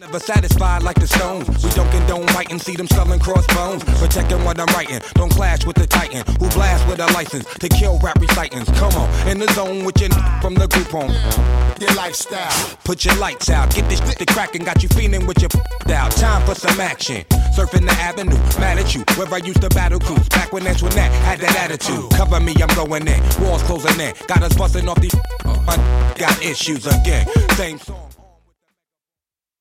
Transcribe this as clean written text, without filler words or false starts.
Never satisfied like the Stones. We don't condone writing, see them selling crossbones. Protecting what I'm writing, don't clash with the titan who blast with a license to kill rap recitants. Come on, in the zone with your from the group home. Your lifestyle. Put your lights out, get this shit to crackin', got you feeling with your out. Time for some action. Surfing the avenue, mad at you. Where I used to battle cruise, back when Antoinette had that attitude. Cover me, I'm going in. Walls closing in, got us busting off these. Got issues again. Same song.